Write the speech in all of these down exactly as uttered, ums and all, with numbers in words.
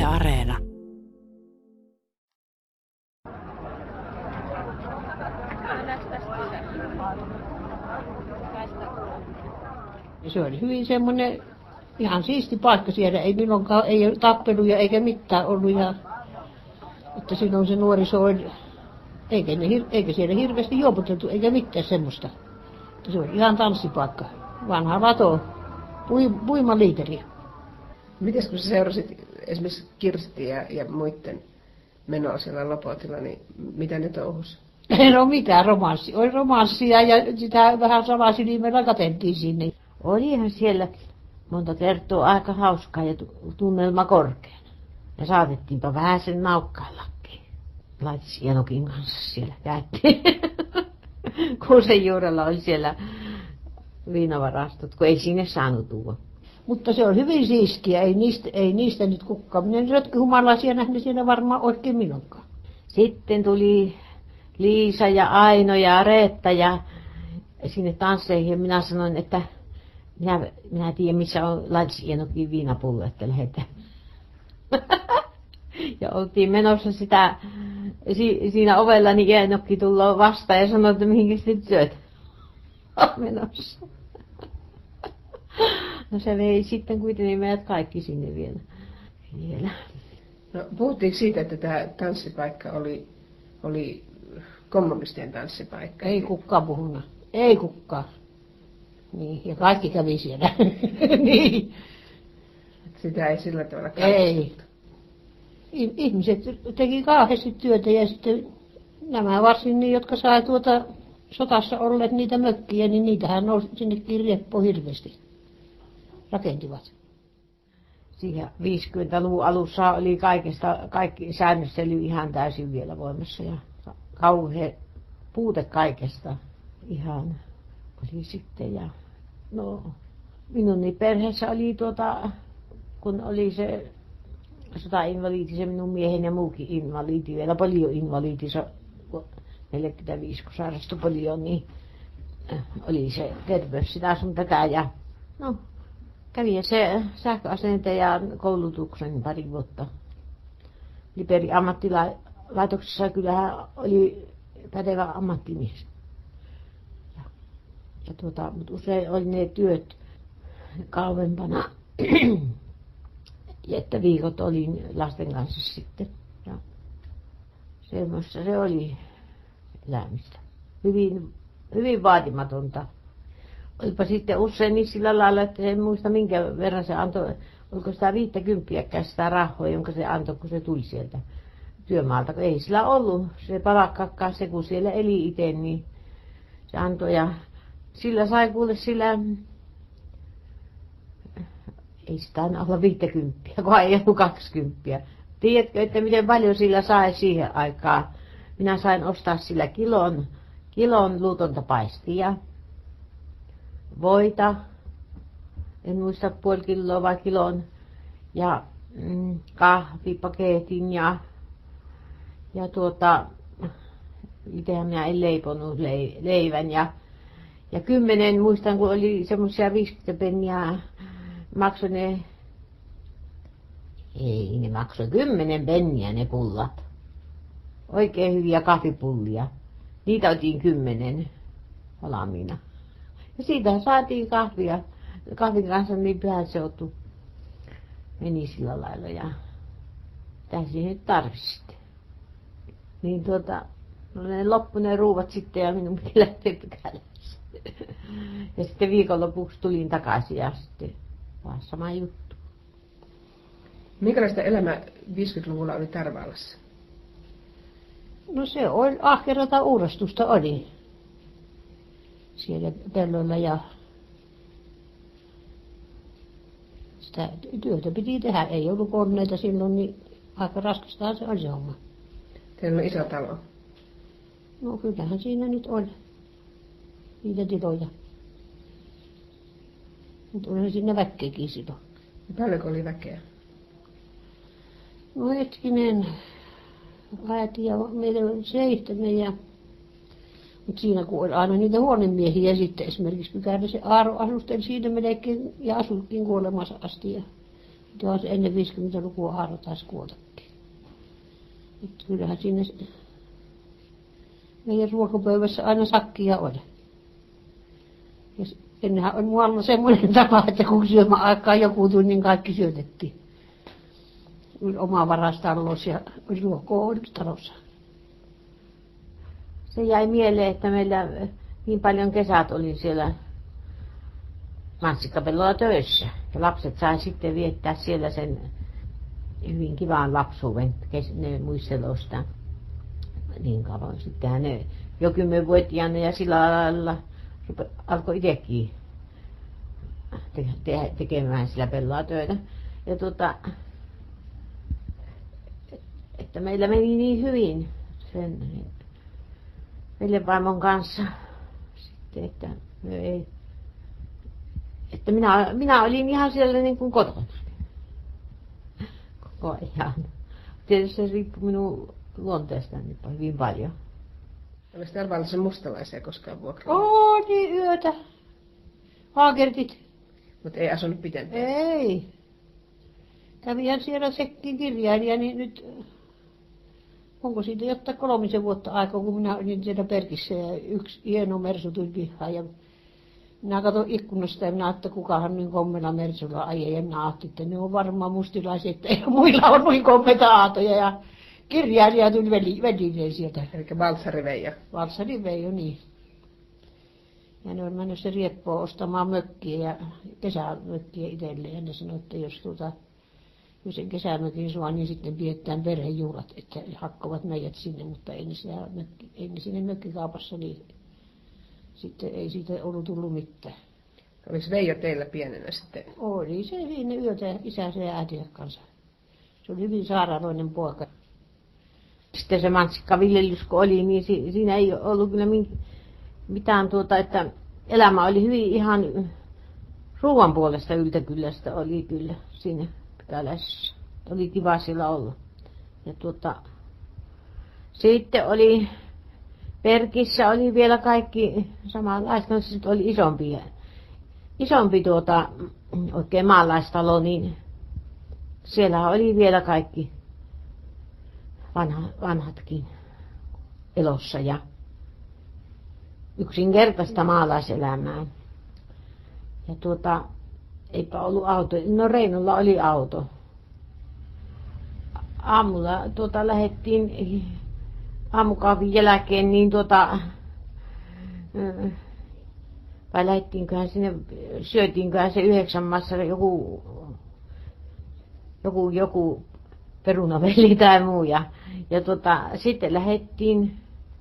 Areena. Se oli hyvin semmoinen ihan siisti paikka siellä. Ei milloinkaan ei ole tappeluja eikä mitään ollut. Ja, että silloin se nuoriso oli, eikä, ne, eikä siellä hirveästi juoputeltu eikä mitään semmoista. Että se oli ihan tanssipaikka. Vanha lato, pui, puimaliiteri. Mites kun sä seurasit esimerkiksi Kirsti ja, ja muiden menoa siellä Lopotilla, niin mitä ne touhus? No mitään romanssi. Oli romanssia ja sitä vähän salasilmällä katseltiin sinne. Olihan siellä monta kertaa aika hauskaa ja tunnelma korkeana. Ja saatettiinpa vähän sen naukkaillakin. Laitis Janokin kanssa siellä käytiin. Kuusen juurella oli siellä viinavarastot, kun ei sinne saanut tuoda. Mutta se on hyvin siistiä, ei niistä, ei niistä nyt kukaan. Minä en rötkyhumalaisia nähnyt siellä varmaan oikein minunkaan. Sitten tuli Liisa ja Aino ja Reetta ja sinne tansseihin. Ja minä sanoin, että minä, minä tiedän, missä on Laitis Janokin viinapullo, että lähdetään. Ja oltiin menossa sitä, si, siinä ovella, niin Jänokki tullaan vastaan ja sanoi, että mihinkä sitten syöt menossa. No se vei sitten kuitenkin meidät kaikki sinne vielä. vielä. No, puhuttiinko siitä, että tämä tanssipaikka oli, oli kommunistien tanssipaikka? Ei kukaan puhunut. Ei kukaan. Niin, ja kaikki kävi siellä. Niin. Sitä ei sillä tavalla katsottu. Ei. Ihmiset teki kauheasti työtä ja sitten nämä varsin niin, jotka sai tuota sotassa olleet niitä mökkiä, niin niitähän nousi sinnekin rieppoon hirveästi. Rakentivat. Siihen viisikymmentäluvun alussa oli kaikesta, kaikki säännöstely ihan täysin vielä voimassa ja kauhea puute kaikesta ihan oli sitten. Ja no, minun niin perheessä oli tuota, kun oli se sotainvaliidi, se minun mieheni ja muukin invaliidi, vielä paljon invaliidi, neljäkymmentäviisi kun sairastui paljon, niin oli se terveys sitä sun tätä ja no, kävi se sähköasentajan koulutuksen pari vuotta. Liperin ammattilaitoksessa kyllähän oli pätevä ammattimies. Ja, ja tuota, mutta usein oli ne työt kauempana, että viikot olin lasten kanssa sitten. Ja semmoista se oli elämistä. Hyvin, hyvin vaatimatonta. Olipa sitten usein niin sillä lailla, että en muista minkä verran se antoi, oliko sitä viittäkymppiäkään sitä rahoa, jonka se antoi, kun se tuli sieltä työmaalta. Kun ei sillä ollut se palkkaakaan se, kun siellä eli itse, niin se antoi ja sillä sai kuule sillä, ei sitä aina olla viittäkymppiä, kun ei ollut kaksikymppiä. Tiedätkö, että miten paljon sillä sai siihen aikaan? Minä sain ostaa sillä kilon, kilon luutonta paistia. Voita, en muista puoli kiloa vai kilon, ja mm, kahvipaketin ja, ja tuota, itsehän minä en leiponut leivän ja, ja kymmenen, muistan kun oli semmoisia viisikymmentä penniä, maksoi ne, ei ne maksoi kymmenen penniä ne pullat, oikein hyviä kahvipullia, niitä otin kymmenen valmiina. Ja siitä saatiin kahvia. Kahvin kanssa niin pyhän seutu meni sillä lailla ja mitä siihen nyt tarvitsi sitten. Niin tuota, no ne loppui ne ruuvat sitten ja minun piti lähteä Pykälässä. Ja sitten viikonlopuksi tulin takaisin ja sitten taas sama juttu. Minkälaista elämä viisikymmentäluvulla oli Tarvaalassa? No se oli ahkerata uurastusta oli. Siellä pelloilla ja sitä työtä piti tehdä. Ei ollut koneita silloin, niin aika raskastaan se oli se homma. Teillä on iso talo. No kyllähän siinä nyt oli niitä tiloja. Mutta oli siinä väkkeäkin silloin. Ja paljonko oli väkeä? No hetkinen, äiti ja meillä oli seitsemän ja mutta siinä kun oli aina niitä huonemiehiä sitten esimerkiksi Pykälässä Aaro asusteli siinä melkein ja asuikin kuolemassa asti. Ja Joo, se ennen viisikymmentälukua Aaro taisi kuollakin. Että kyllähän sinne meidän ruokapöydässä aina sakkia oli. Ja ennenhän oli muualla semmoinen tapa, että kun syömäaikaan joku tuli, niin kaikki syötettiin. Oli oma varastalous ja ruokaa oli talossa. Se jäi mieleen, että meillä niin paljon kesät oli siellä mansikkapellolla töissä. Ja lapset sai sitten viettää siellä sen hyvin kivan lapsuuden. Ne muistelee sitä niin kauan. Sittenhän ne jo kymmenvuotiaana ja sillä lailla alkoi itsekin te- te- tekemään sillä pellolla töitä. Ja tuota, että meillä meni niin hyvin sen veljenvaimon kanssa sitten, että me ei, että minä, minä olin ihan siellä niin kuin kotona koko ajan. Tietysti se riippui minun luonteestani hyvin paljon. Oliko täällä vallassa mustalaisia koskaan vuokralla? Oli yötä. Haakertit. Mutta ei asunut pitempään. Ei. Kävihän siellä sekin kirjailija, niin nyt onko siitä jotain kolmisen vuotta aikaa, kun minä olin siellä Perkissä ja yksi hieno mersu tuli pihaan. Ja minä katsoin ikkunasta ja minä että kukahan niin kommella mersulla ajaa. Ja minä ajattelin, että ne on varmaan mustilaisia, että ei muilla on noin kommeta aatoja. Ja kirjailija tuli veli, velineen sieltä. Eli Valtsari Veijo. Valtsari Veijo, niin. Ja ne on mennyt se Rieppoon ostamaan mökkiä ja kesämökkiä itselleen. Ja ne sanoi, että jos tuota, jos sen kesämökin saa, niin sitten pidetään perhejuhlat, että hakkovat meidät sinne, mutta ei ne, siellä mökki, ei ne sinne mökkikaupassa, niin sitten ei siitä ollut tullut mitään. Oliko Veijo teillä pienenä sitten? Oli se siinä yötä isänsä ja äitinsä kanssa. Se oli hyvin sairaaloinen poika. Sitten se mansikkaviljelys kun oli, niin siinä ei ollut kyllä mitään tuota, että elämä oli hyvin ihan ruoan puolesta yltäkyllästä oli kyllä siinä pykälässä. Oli kiva sillä olla. Ja tuota, sitten oli Perkissä oli vielä kaikki samanlaista, no sitten oli isompi, isompi tuota, oikein maalaistalo, niin siellä oli vielä kaikki vanha, vanhatkin elossa ja yksinkertaista maalaiselämää. Ja tuota, eipä ollut auto. No Reinolla oli auto. Aamulla tuota lähdettiin aamukahvin jälkeen, niin tuota, vai lähdettiinköhän sinne, syötiinköhän se yhdeksän maassa joku, joku, joku perunavelli tai muu. Ja, ja tuota, sitten lähdettiin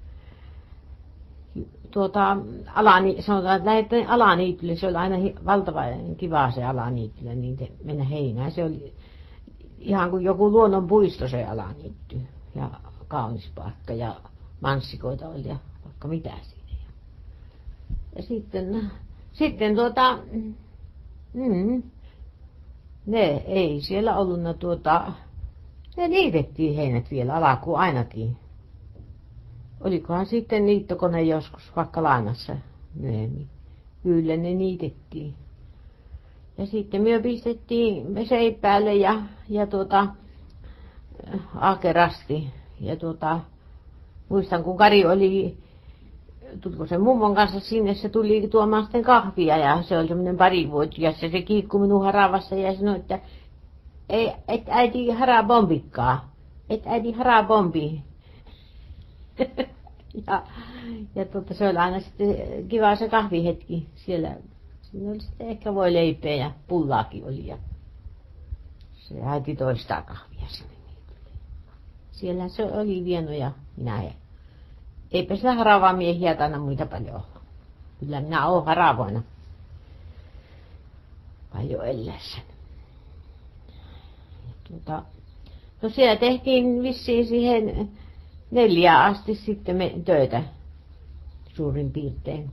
tuota, alani, sanotaan, että lähdettiin alaniitylle. Se oli aina valtava kiva se alaniitylle, niin te, mennä heinään. Se oli ihan kuin joku luonnonpuisto se alaniitty. Ja kaunis paikka ja manssikoita oli ja vaikka mitä siinä. Ja sitten, sitten tuota, mm, ne ei siellä ollut tuota, ne niitettiin heinät vielä alkuun ainakin. Olikohan sitten niittokone joskus vaikka lainassa myöhemmin. Kyllä ne niitettiin. Ja sitten me pistettiin seipäälle ja, ja tuota, akerasti. Ja tuota, muistan kun Kari oli, tuliko se mummon kanssa sinne, se tuli tuomaan sitten kahvia ja se oli semmoinen parivuotias ja se kiikkui minun haravassa ja sanoi, että ei, et äiti haraa bombikkaa, et äiti haraa bombi. ja ja tuota, se oli aina sitten kiva se kahvihetki siellä. Siinä oli sitten ehkä voi leipeä ja pullaakin oli ja se äiti toistaa kahvia sinne. Siellä se oli Vieno ja minä. Ja eipä sillä haravaa miehiä taina muita paljon olla. Kyllä minä olen haravoina paljon ellässä. Tuota, no siellä tehtiin vissiin siihen neljään asti sitten me töitä suurin piirtein.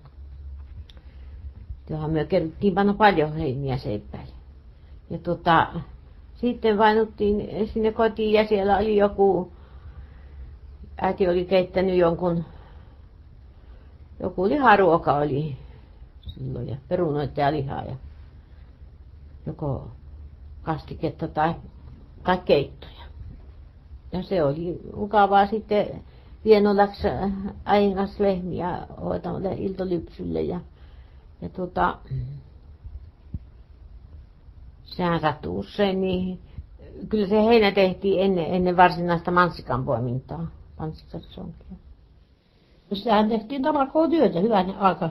Johan me kerrottiin panna paljon heiniä seipäälle. Ja tuota, sitten vainuttiin sinne kotiin ja siellä oli joku, äiti oli keittänyt jonkun, joku liharuoka oli silloin ja perunoita ja lihaa ja joko kastiketta tai, tai keittoja. Ja se oli mukavaa sitten Vieno läksi äidin kanssa lehmiä hoitamalle iltalypsylle ja, ja tuota, sehän sattui usein niin, kyllä se heinä tehtiin ennen, ennen varsinaista mansikan poimintaa, mansikasonkia. Sitähän tehtiin talkoon työtä hyvän aika.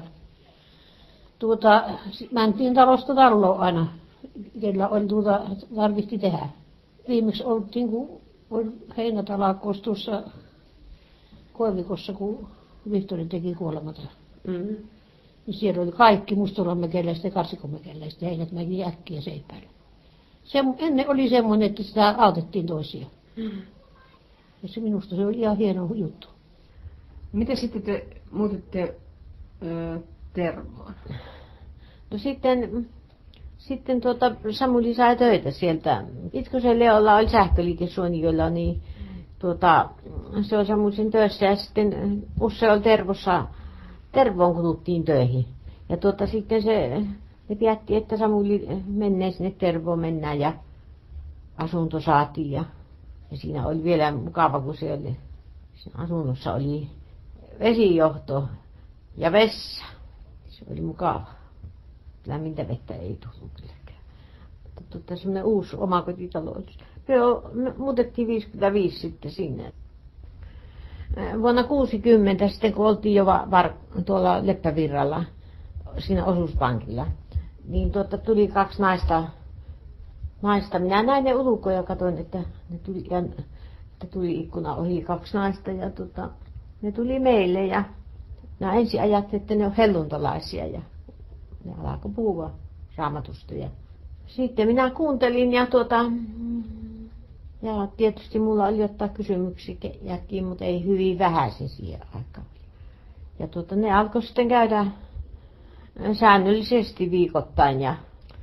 Tuota, mentiin talosta taloon aina, kellä oli tuota, tarvitsi tehdä. Viimeksi oltiin, kun oli heinätalkossa tuossa Koivikossa, kun Vihtori teki kuolemata. Mm. Niin siellä oli kaikki mustalamekeläiset ja karsikomekeläiset ja heinät mäki äkkiä seipäällä. Se, ennen oli semmoinen, että sitä autettiin toisia. Mm. Ja se minusta se oli ihan hieno juttu. Miten sitten te muutitte ö, Tervoon? No sitten, sitten tuota, Samuli sai töitä sieltä. Itkosen Leolla oli sähköliike Suoniolla, niin tuota, se oli Samulisen töissä ja sitten usein oli Tervossa, Tervoon kuluttiin töihin. Ja tuota, sitten se, ne päätti, että Samuli menee sinne Tervoon mennään ja asunto saatiin. Ja, ja siinä oli vielä mukava, kun se oli, siinä asunnossa oli vesijohto ja vessa. Se oli mukava. Lämmintä vettä ei tullut kylläkään. Tuota, semmoinen uusi omakotitalo. Me muutettiin viisikymmentäviisi sitten sinne. Vuonna kuusikymmentä sitten, kun oltiin jo var, tuolla Leppävirralla, siinä osuuspankilla, niin tuota, tuli kaksi naista. naista. Minä näin ne ulkoja ja katsoin, että ne tuli, ja, että tuli ikkuna ohi kaksi naista. Ja tuota, ne tuli meille ja minä ensin ajattelin, että ne on helluntalaisia ja ne alkoi puhua Raamatusta. Ja sitten minä kuuntelin ja, tuota, ja tietysti mulla oli ottaa kysymyksiä jätkin, mutta ei hyvin vähäisen siihen aikaan. Ja tuota, ne alkoi sitten käydä säännöllisesti viikoittain ja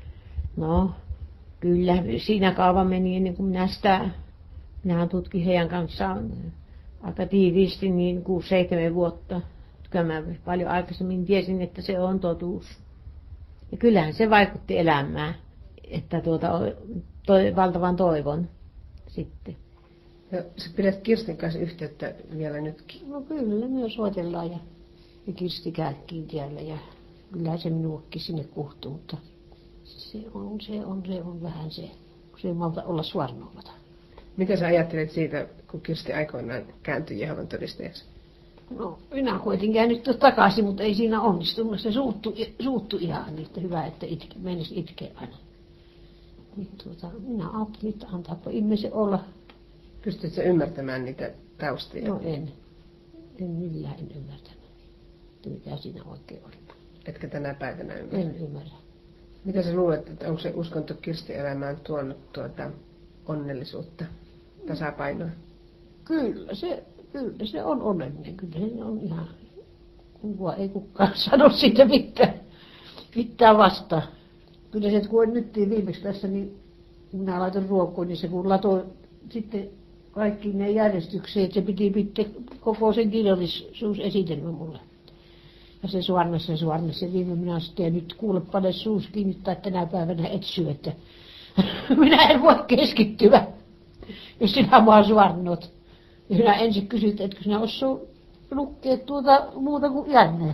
no kyllä siinä kauan meni ennen kuin minä sitä, minähän tutkin heidän kanssaan aika tiiviisti niin kuusi seitsemän vuotta. Kyllä mä paljon aikaisemmin tiesin, että se on totuus. Ja kyllähän se vaikutti elämään, että tuota, toi, valtavan toivon sitten. Ja sä pidät Kirstin kanssa yhteyttä vielä nytkin? No kyllä, me soitellaan ja, ja Kirsti käykin täällä ja kyllä se minuakin sinne kuhtuu, mutta se on, se on, se on vähän se, kun se ei malta olla suoranoimata. Mitä sä ajattelet siitä, kun Kirsti aikoinaan kääntyi Jehovan todistajaksi? No, minä koitin käännyttää takaisin, mutta ei siinä onnistunut. Se suuttui, suuttui ihan niin, että hyvä, että itke, menisi itkeä aina. Niin, tuota, minä ajattelin, että antaapa ihmisen olla. Pystytkö sä ymmärtämään niitä taustoja? No en. En millään en ymmärtänyt, että mitä siinä oikein oli. Etkä tänä päivänä ymmärrä? En ymmärrä. Mitä sä luulet, että onko se uskonto Kirstin elämään tuonut tuota onnellisuutta, tasapainoa? Kyllä se, kyllä se on onnellinen. Kyllä se on ihan, kukaan ei kukaan sano siitä mitään, mitään vastaan. Kyllä se, kun nyt viimeksi tässä, niin minä laitan ruokoon, niin se kun latoi sitten kaikki ne järjestykseen, että se piti pitää koko sen kirjallisuusesitelmä mulle. Ja se suornas, se suornas, ja viime minä sitten, ja nyt kuule, pane suus kiinni, tai tänä päivänä et syö, että minä en voi keskittyä, jos sinä vaan suornot. Ja minä ensin kysyt, etkö sinä osaa lukea tuota muuta kuin jänneen.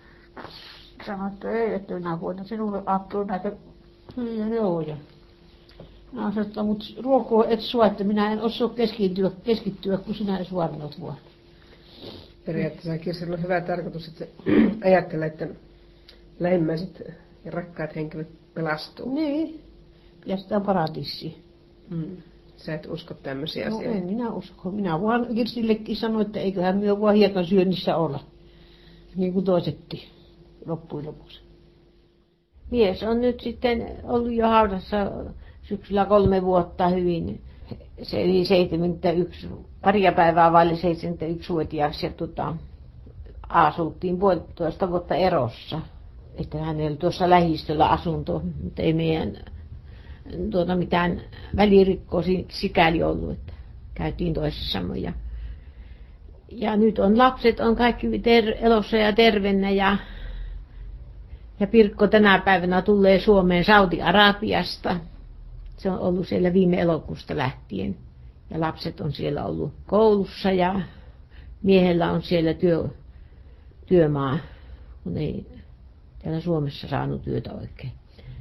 Sanoin, että ei, että minä voin sinulle antaa näitä hyviä neuvoja. Minä sanoin, että mutta ruokoa et sua, että minä en osaa keskittyä, keskittyä kun sinä ei suornot vaan. Periaatteessa Kirstillä on hyvä tarkoitus, että ajattelee, että lähimmäiset ja rakkaat henkilöt pelastuu. Niin, ja sitä paratissiin. Mm. Sä et usko tämmöisiä No asioita? en minä usko. Minä vaan Kirstillekin sanoin, että eiköhän myö vaan hiekan syönnissä olla. Niin kuin toisetkin loppujen lopuksi. Mies on nyt sitten ollut jo haudassa syksyllä kolme vuotta hyvin. Se eli seitsemänkymmentäyksi, paria päivää vaille seitsemänkymmentäyksivuotiaaksi ja tota, asuttiin puolitoista vuotta erossa. Että hänellä oli tuossa lähistöllä asunto, mutta ei meidän tuota, mitään välirikkoa sikäli ollut, että käytiin toisessamme. Ja, ja nyt on lapset on kaikki ter- elossa ja terveenä ja, ja Pirkko tänä päivänä tulee Suomeen Saudi-Arabiasta. Se on ollut siellä viime elokuusta lähtien. Ja lapset on siellä ollut koulussa ja miehellä on siellä työ, työmaa, kun ei täällä Suomessa saanut työtä oikein.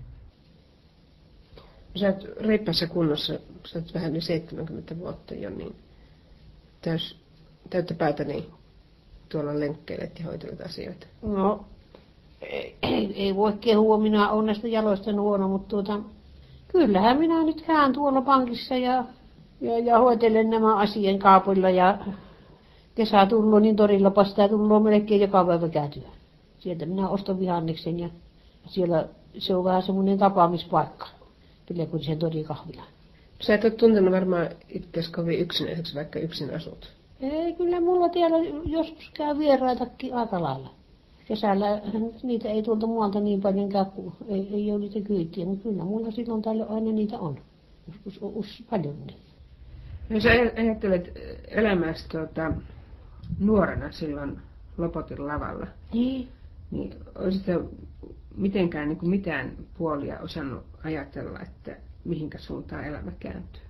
Sä oot reippaassa kunnossa, sä oot vähän yli seitsemänkymmentä vuotta jo, niin täys, täyttä päätä niin tuolla lenkkeilet ja hoitelet asioita. No, ei, ei voi kehua, minä olen näistä jaloista huono, mutta tuota, kyllähän minä nyt käyn tuolla pankissa ja, ja, ja hoitelen nämä asian kaapilla ja kesä tullut, niin torilla sitä tullut melkein joka päivä käytyä. Sieltä minä ostan vihanneksen ja siellä se on vähän semmoinen tapaamispaikka. Pillekurisen torikahvila. Sä et ole tuntenut varmaan itseäsi kovin yksinäiseksi, vaikka yksin asut. Ei, kyllä mulla täällä joskus käy vieraitakin aika lailla. Kesällä niitä ei tuolta muualta niin paljon käy, kun ei, ei ole niitä kyytiä, mutta kyllä mulla silloin täällä aina niitä on. Joskus on us, paljon niitä. No sä ajattelet elämässä tuota, nuorena silloin Lopotin lavalla. Niin. Niin olisitko mitenkään niin kuin mitään puolia osannut ajatella, että mihinkä suuntaan elämä kääntyy?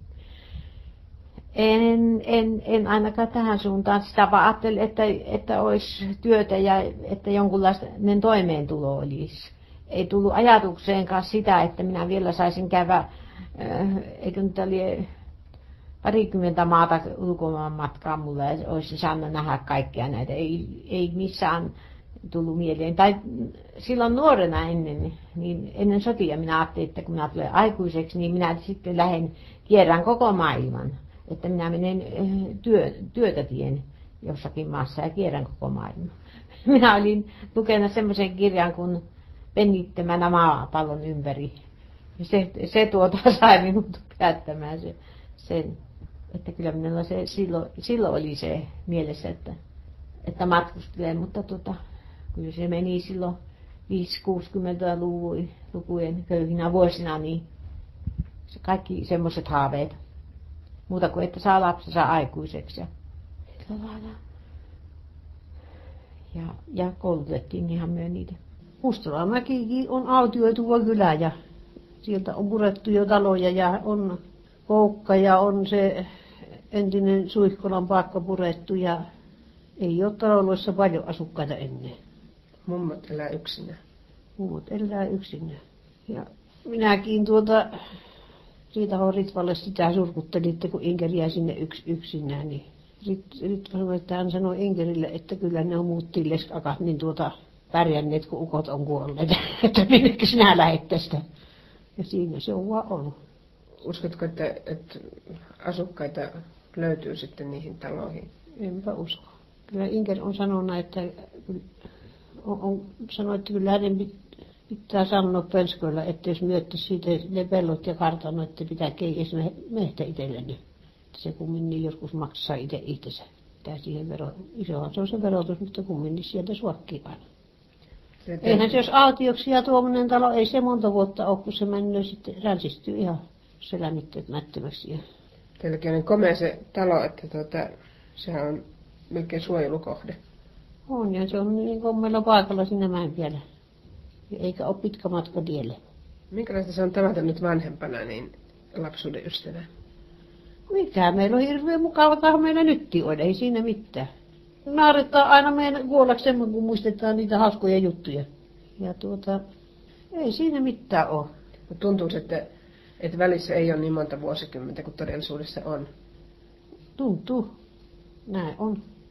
En, en, en ainakaan tähän suuntaan. Sitä vaan ajattelin, että, että olisi työtä ja että jonkunlainen toimeentulo olisi. Ei tullut ajatukseenkaan sitä, että minä vielä saisin käydä, eikö nyt oli parikymmentä maata ulkomaan matkaa mulla ja olisi saanut nähdä kaikkia näitä. Ei, ei missään tullut mieleen. Tai silloin nuorena ennen, niin ennen sotia minä ajattelin, että kun minä tulen aikuiseksi, niin minä sitten lähden kierrän koko maailman. Että minä menen työ, työtä tien jossakin maassa ja kierrän koko maailman. Minä olin lukenut semmoisen kirjan kuin Pennittämänä maapallon ympäri. Ja se, se tuota sai minut päättämään se, sen, että kyllä minulla se silloin, silloin oli se mielessä, että, että matkustelen, mutta tuota, kyllä se meni silloin viisikymmentä-kuusikymmentälukujen köyhinä vuosina, niin se kaikki semmoiset haaveet. Muuta kuin että saa lapsensa aikuiseksi ja, ja, ja koulutettiin ihan myön niitä. Mustalamäkikin on autioituva kylä ja sieltä on purettu jo taloja ja on koukka ja on se entinen Suihkolan paikka purettu ja ei ole taloissa paljon asukkaita ennen. Mummot elää yksinään. Mummot elää yksinään. Ja minäkin tuota, siitä on Ritvalle sitä surkuttelitte, kun Inkeri jäi sinne yks, yksinään. Niin Rit, Ritva sanoi, että hän sanoi Inkerille, että kyllä ne on muut tilleskakat niin tuota pärjänneet, kun ukot on kuolleet. Että minnekin sinä lähet tästä. Ja siinä se on vaan ollut. Uskotko, että, että asukkaita löytyy sitten niihin taloihin? Enpä usko. Kyllä Inker on sanonut, että on, on sanonut, että kyllä hänen pitää sanoa pönsköillä, että jos myöttäisi siitä ne pellot ja kartanot, että pitää keikäs mehtä itselleni. Se kumminkin joskus maksaa itse itsensä. Tää siihen vero, isohan se on se verotus, mutta kumminkin sieltä suokkii aina. Eihän se jos autioksi ja tuommoinen talo, ei se monta vuotta ole, kun se mennyt sitten ränsistyy ihan se lämmittämättömäksi. Teilläkin on komea se talo, että tuota, sehän on melkein suojelukohde. On ja se on niin kommeilla paikalla sinne Mäenpiellä. Eikä ole pitkä matka tielle. Minkälaista se on tavata nyt vanhempana niin lapsuuden ystävää? Mikä meillä on hirveän mukavaa, meillä nytkin on, ei siinä mitään. Naarettaa aina meidän kuollaksemme, kun muistetaan niitä hauskoja juttuja. Ja tuota, ei siinä mitään ole. Tuntuu, että, että välissä ei ole niin monta vuosikymmentä kuin todellisuudessa on. Tuntuu. Näin on.